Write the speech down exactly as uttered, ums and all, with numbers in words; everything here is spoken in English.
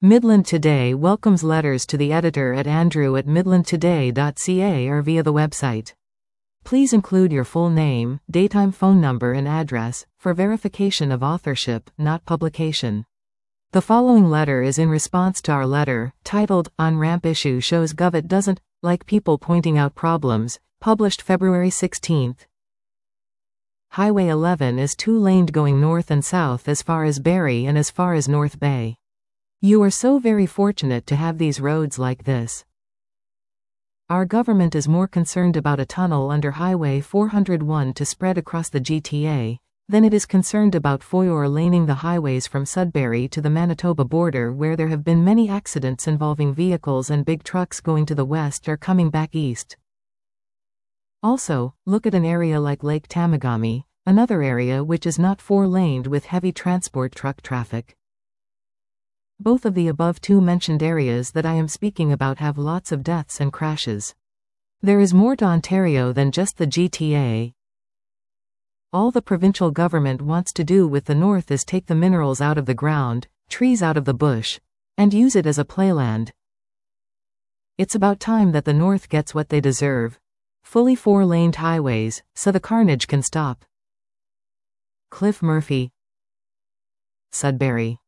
Midland Today welcomes letters to the editor at andrew at midland today dot c a or via the website. Please include your full name, daytime phone number and address, for verification of authorship, not publication. The following letter is in response to our letter, titled, On-Ramp Issue Shows Gov't Doesn't Like People Pointing Out Problems, published February sixteenth. Highway eleven is two-laned going north and south as far as Barre and as far as North Bay. You are so very fortunate to have these roads like this. Our government is more concerned about a tunnel under Highway four oh one to spread across the G T A than it is concerned about four-laning the highways from Sudbury to the Manitoba border, where there have been many accidents involving vehicles and big trucks going to the west or coming back east. Also, look at an area like Lake Tamagami, another area which is not four-laned with heavy transport truck traffic. Both of the above two mentioned areas that I am speaking about have lots of deaths and crashes. There is more to Ontario than just the G T A. All the provincial government wants to do with the north is take the minerals out of the ground, trees out of the bush, and use it as a playland. It's about time that the north gets what they deserve. Fully four-laned highways, so the carnage can stop. Cliff Murphy, Sudbury.